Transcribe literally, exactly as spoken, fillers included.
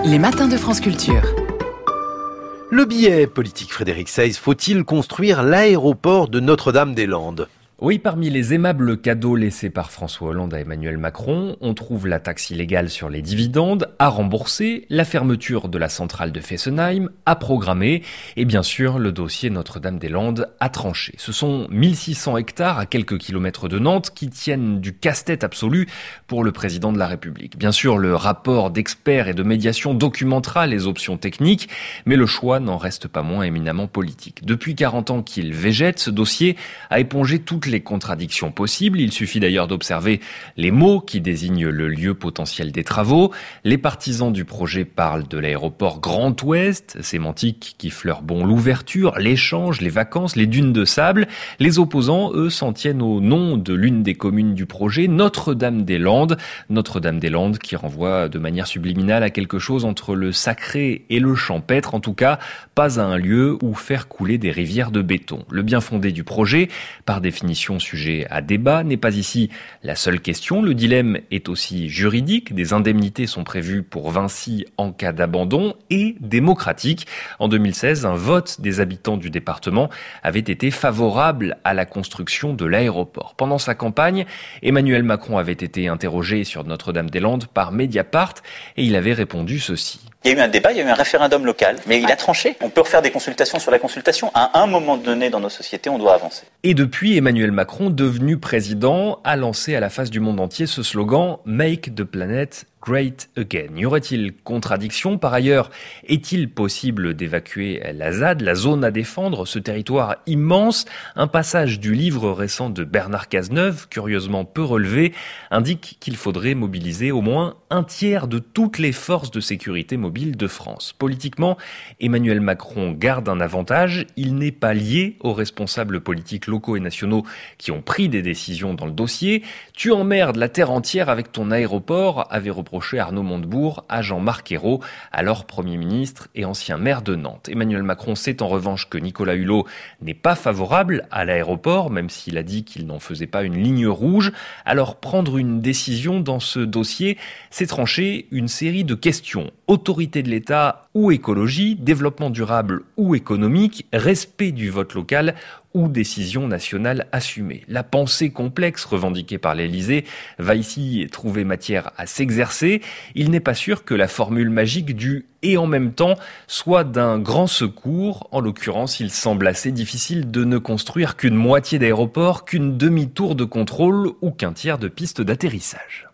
Les matins de France Culture. Le billet politique Frédéric Seyss, faut-il construire l'aéroport de Notre-Dame-des-Landes ? Oui, parmi les aimables cadeaux laissés par François Hollande à Emmanuel Macron, on trouve la taxe illégale sur les dividendes à rembourser, la fermeture de la centrale de Fessenheim à programmer et bien sûr le dossier Notre-Dame-des-Landes à trancher. Ce sont mille six cents hectares à quelques kilomètres de Nantes qui tiennent du casse-tête absolu pour le président de la République. Bien sûr, le rapport d'experts et de médiation documentera les options techniques, mais le choix n'en reste pas moins éminemment politique. Depuis quarante ans qu'il végète, ce dossier a épongé toutes les contradictions possibles. Il suffit d'ailleurs d'observer les mots qui désignent le lieu potentiel des travaux. Les partisans du projet parlent de l'aéroport Grand Ouest, sémantique qui fleure bon l'ouverture, l'échange, les vacances, les dunes de sable. Les opposants, eux, s'en tiennent au nom de l'une des communes du projet, Notre-Dame-des-Landes. Notre-Dame-des-Landes qui renvoie de manière subliminale à quelque chose entre le sacré et le champêtre, en tout cas pas à un lieu où faire couler des rivières de béton. Le bien fondé du projet, par définition sujet à débat, n'est pas ici la seule question. Le dilemme est aussi juridique. Des indemnités sont prévues pour Vinci en cas d'abandon et démocratique. En deux mille seize, un vote des habitants du département avait été favorable à la construction de l'aéroport. Pendant sa campagne, Emmanuel Macron avait été interrogé sur Notre-Dame-des-Landes par Mediapart et il avait répondu ceci. Il y a eu un débat, il y a eu un référendum local, mais il a tranché. On peut refaire des consultations sur la consultation. À un moment donné dans nos sociétés, on doit avancer. Et depuis, Emmanuel Macron, devenu président, a lancé à la face du monde entier ce slogan « Make the planet Great Again ». Y aurait-il contradiction ? Par ailleurs, est-il possible d'évacuer la Z A D, la zone à défendre, ce territoire immense ? Un passage du livre récent de Bernard Cazeneuve, curieusement peu relevé, indique qu'il faudrait mobiliser au moins un tiers de toutes les forces de sécurité mobiles de France. Politiquement, Emmanuel Macron garde un avantage. Il n'est pas lié aux responsables politiques locaux et nationaux qui ont pris des décisions dans le dossier. « Tu emmerdes la terre entière avec ton aéroport », avait reproché Arnaud Montebourg à Jean-Marc Ayrault, alors Premier ministre et ancien maire de Nantes. Emmanuel Macron sait en revanche que Nicolas Hulot n'est pas favorable à l'aéroport, même s'il a dit qu'il n'en faisait pas une ligne rouge. Alors prendre une décision dans ce dossier, c'est trancher une série de questions. Autorité de l'État ou écologie, développement durable ou économique, respect du vote local ou décision nationale assumée. La pensée complexe revendiquée par l'Élysée va ici trouver matière à s'exercer. Il n'est pas sûr que la formule magique du « et en même temps » soit d'un grand secours. En l'occurrence, il semble assez difficile de ne construire qu'une moitié d'aéroport, qu'une demi-tour de contrôle ou qu'un tiers de piste d'atterrissage.